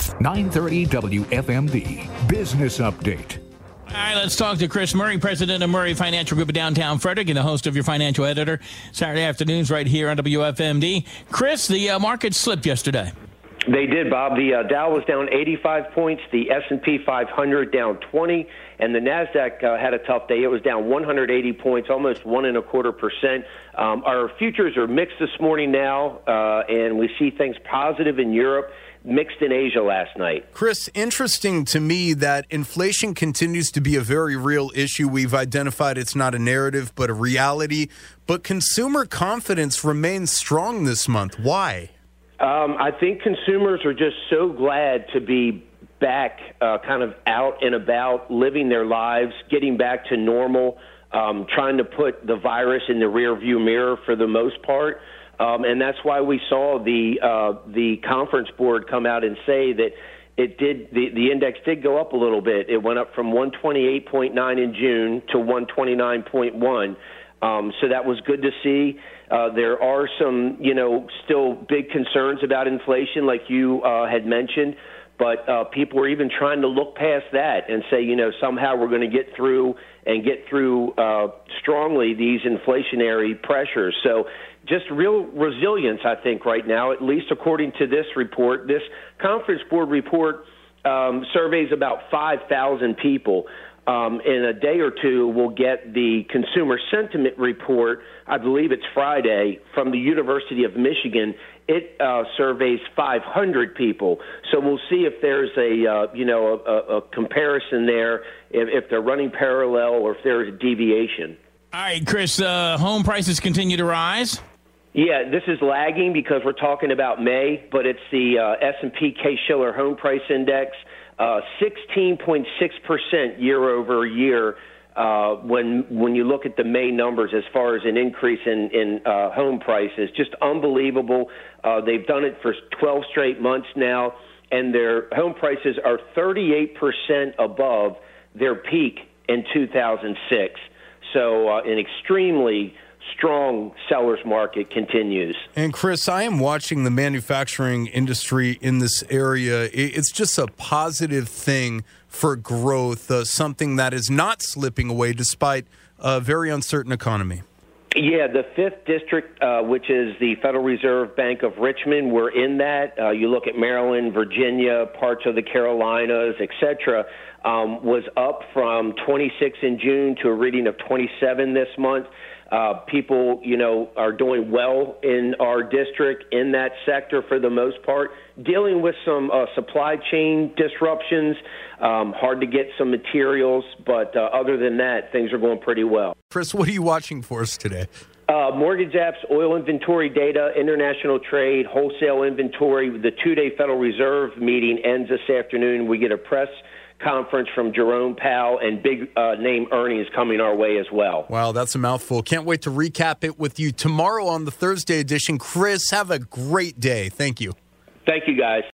930 WFMD Business Update. All right, let's talk to Chris Murray, president of Murray Financial Group of Downtown Frederick and the host of your Financial Editor, Saturday afternoons right here on WFMD. Chris, the market slipped yesterday. They did, Bob. The Dow was down 85 points, the S&P 500 down 20, and the NASDAQ had a tough day. It was down 180 points, almost 1.25%. Our futures are mixed this morning now, and we see things positive in Europe, mixed in Asia last night. Chris, interesting to me that inflation continues to be a very real issue. We've identified it's not a narrative, but a reality. But consumer confidence remains strong this month. Why? I think consumers are just so glad to be back kind of out and about, living their lives, getting back to normal, trying to put the virus in the rearview mirror for the most part. And that's why we saw the conference board come out and say that the index did go up a little bit. It went up from 128.9 in June to 129.1. So that was good to see. There are some, still big concerns about inflation, like you had mentioned, but people are even trying to look past that and say, somehow we're going to get through strongly these inflationary pressures. So just real resilience, I think, right now, at least according to this report. This conference board report surveys about 5,000 people. In a day or two, we'll get the consumer sentiment report. I believe it's Friday from the University of Michigan. It surveys 500 people. So we'll see if there's a comparison there, if they're running parallel or if there's a deviation. All right, Chris, home prices continue to rise? Yeah, this is lagging because we're talking about May, but it's the S&P Case-Shiller Home Price Index. 16.6% year over year when you look at the May numbers as far as an increase in home prices. Just unbelievable. They've done it for 12 straight months now, and their home prices are 38% above their peak in 2006. So an extremely strong seller's market continues. And Chris, I am watching the manufacturing industry in this area. It's just a positive thing for growth, something that is not slipping away despite a very uncertain economy. Yeah, the 5th District, which is the Federal Reserve Bank of Richmond, we're in that. You look at Maryland, Virginia, parts of the Carolinas, et cetera, was up from 26 in June to a reading of 27 this month. People, are doing well in our district in that sector for the most part, dealing with some supply chain disruptions, hard to get some materials, but other than that, things are going pretty well. Chris, what are you watching for us today? Mortgage apps, oil inventory data, international trade, wholesale inventory. The 2-day Federal Reserve meeting ends this afternoon. We get a press conference from Jerome Powell and big name earnings coming our way as well. Wow, that's a mouthful. Can't wait to recap it with you tomorrow on the Thursday edition. Chris, have a great day. Thank you. Thank you, guys.